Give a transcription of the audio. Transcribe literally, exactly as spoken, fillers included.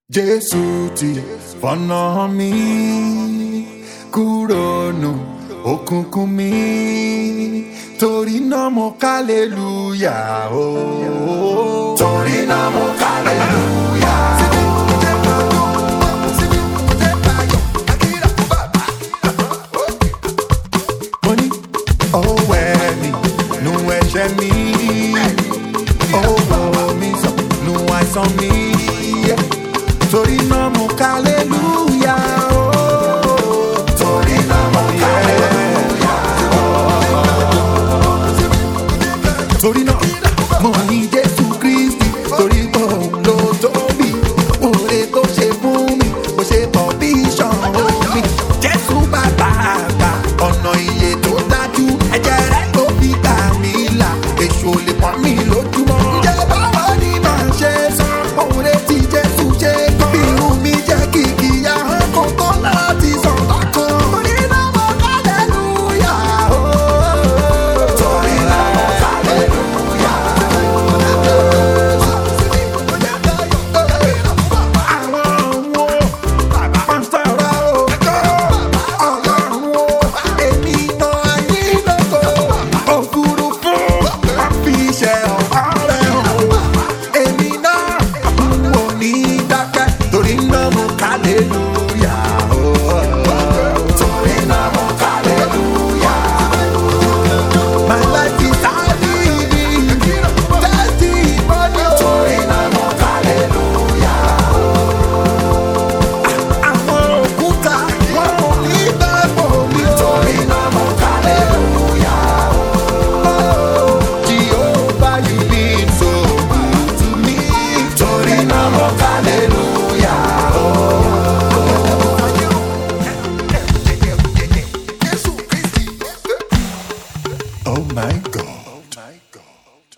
Jésù ti fọ̀nà mi kúrò nù òkùnkùn mi, torí náà mo kálélúyà o. Torí náà mo kálélúyà. Mo ní ọwọ́ ẹ̀mí nu ẹ̀ṣẹ̀ mi, ọwọ́ mi sọ nu àìsàn mi. Torí náà mo kálélúyà o. Torí náà mo kálélúyà o. Torí náà mo ní Jésù Kristi, torí pé òun ló tóbi, oore tó ṣe fún mi, mo ṣe pọ̀ bí iṣan omi. Jésù bàbá àgbà, ọ̀nà ìyè tó dájú, ẹ̀jẹ̀ rẹ̀ tó fi gbà mí là, èṣù ò lè pọ́n mi lójúmọ́. Ǹjẹ́ báwo ni màá ṣe sọ oore tí Jésù ṣe? Bí irun mi jẹ́ kìkì ahọ́n kò tó láti sàn bákan. Torí náà mo kálélúyà o. Torí náà mo kálélúyà o. Àwọn ohun o, wọ́n sọ̀rọ̀ o. Ọlọ́run o, èmi tan ayé lóko. Òfurufú, wọ́n fi iṣẹ́ ọ̀pá rẹ̀ hàn. Èmi náà n ò ní dákẹ́, torí náà mo kálélúyà o. Torí náà mo kálélúyà. My life is living testimony. Torí náà mo kálélúyà. Àwọn òkúta wọn ò ní dáàbò mi. Torí náà mo kálélúyà. Jehovah, you been so good to me. Torí náà mo kálélúyà o. Oh my God.